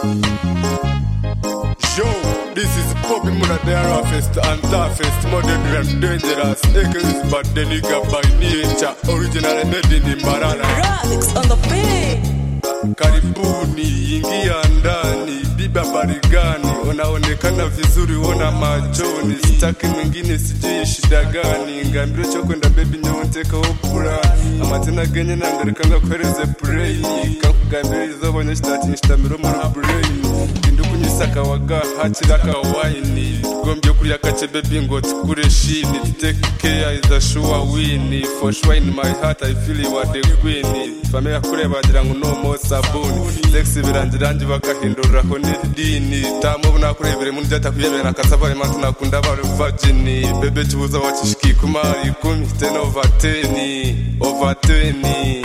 Yo, this is Bobby Muna, the roughest and toughest, modern and dangerous. Ekels, but the nigga by nature, original made in Mbarara. Graphics on the beat. Karibuni, ingia ndani, biba barigani, unaonekana vizuri, ona machoni, sitaki mwingine sijui shida gani, ngambiro cho kwenda baby nyonteka opura, amatena genye nangarikanga kwereze play, kankugambiro izobonye shtamiro muri brain, indukunyisaka waga hachiraka wine, gombye kuri akache baby ngo tukure shini, take care is a sure win, for sure in my heart I feel you are the queen, famea kureba gira ngo no more sabuni, sexy birangirangi bakahinduraho n'idini, tamo bunakurebere mu byata kuyebera nakasaba imantu nakunda bari virgin, bebe kibuza wachishiki kumari 10 over 10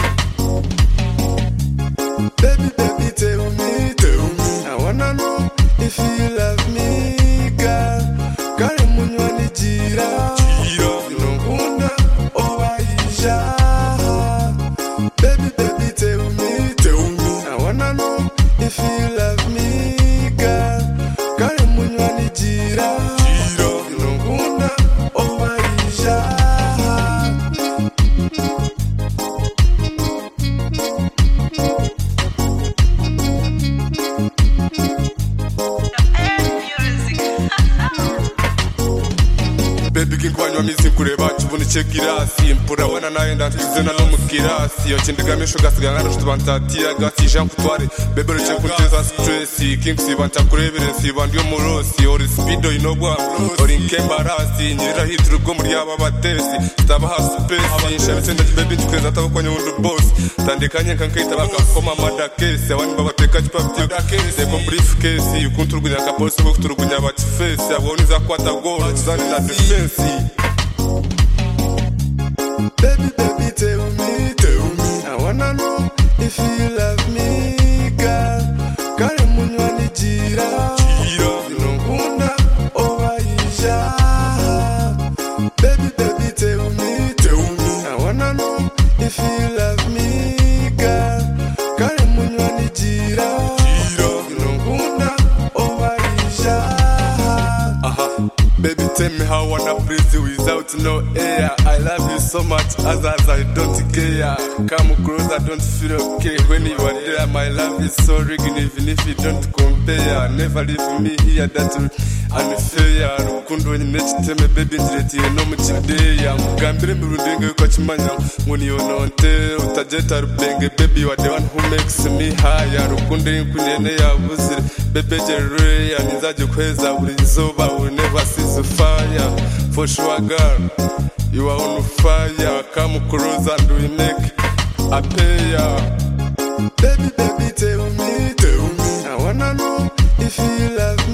Baby, baby, tell me, I wanna know if you love me, girl. Kare munywani jira, inongunda owaisha. Baby, baby, tell me, I wanna know if you love me, girl. Kare munywani jira, inongunda owaisha. Baby kinkwanywa mizi kureba chubuni chekirasi mpura wana naenda ntizena no mukirasi yo chindigamisho gasigana n'utubantatia gati Jean Kutware baby ruche kunteza stress king sibanta kurebere sibandiyo murosi ori speedo inobwa ori nkembarasi nyira hitrugo muri aba batesi staba ha space nshabitenda baby nkweza tabakwanya wundo boss tandikanye kankaita bakakoma mada case abandi babateka chipapti case ko brief case yukunturgunya ka police ko kuturgunya ba face aboni za kwata goal zani na defense. Baby, baby, tell me, I wanna know if you love me, girl. Kare munywani jira, inongunda owaisha. Baby, baby, tell me, I wanna know if you love me, girl. Kare munywani jira, inongunda owaisha. Baby, tell me how I wanna breathe you without no air. I love you so much, as I don't care. Come closer, don't feel okay when you are there. My love is so real, even if you don't compare. Never leave me here, that's unfair. Rukundo when you teme baby ndireti no muchideya. Mugambire mirundenge kwa chimanya ngoni ononte utajeta rubenge baby you are the one who makes me higher. Rukundo kunene ya buzire baby jere anizaje kweza buri zoba will never see the fire. For sure girl, you are on fire. Come closer and we make a pair. Baby, baby, tell me, I wanna know if you love me.